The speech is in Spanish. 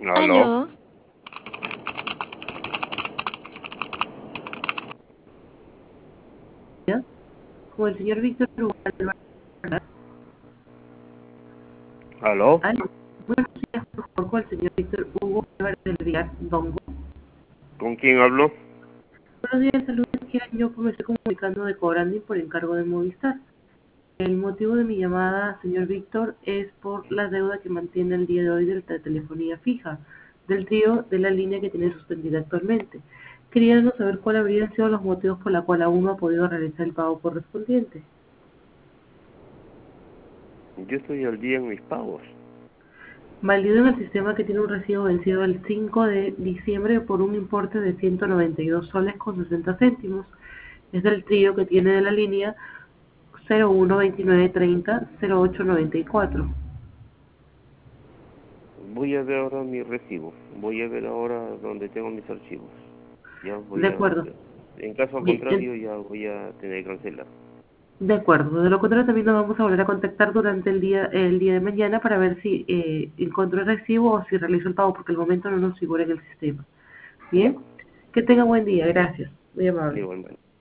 Aló. Aló, Con el señor Víctor Hugo. Aló. Aló. Buenos días, por favor, con el señor Víctor Hugo Álvarez del Villar Dongo. ¿Con quién hablo? Buenos días, saludos. Yo me estoy comunicando de Cobranding por encargo de Movistar. El motivo de mi llamada, señor Víctor, es por la deuda que mantiene el día de hoy de la telefonía fija, del trío de la línea que tiene suspendida actualmente. Queríamos saber cuáles habrían sido los motivos por los cuales aún no ha podido realizar el pago correspondiente. Yo estoy al día en mis pagos. Válido en el sistema que tiene un recibo vencido el 5 de diciembre por un importe de 192 soles con 60 céntimos. Es del trío que tiene de la línea 0129300894. Voy a ver ahora mi recibo. Voy a ver ahora donde tengo mis archivos. Ya De voy a acuerdo. ver. En caso Bien, contrario, ya voy a tener que cancelar. de acuerdo. De lo contrario, también nos vamos a volver a contactar durante el día de mañana para ver si encontró el recibo o si realizó el pago, porque al momento no nos figura en el sistema. Ya. Bien. Que tenga buen día. Gracias. Muy amable. Igualmente.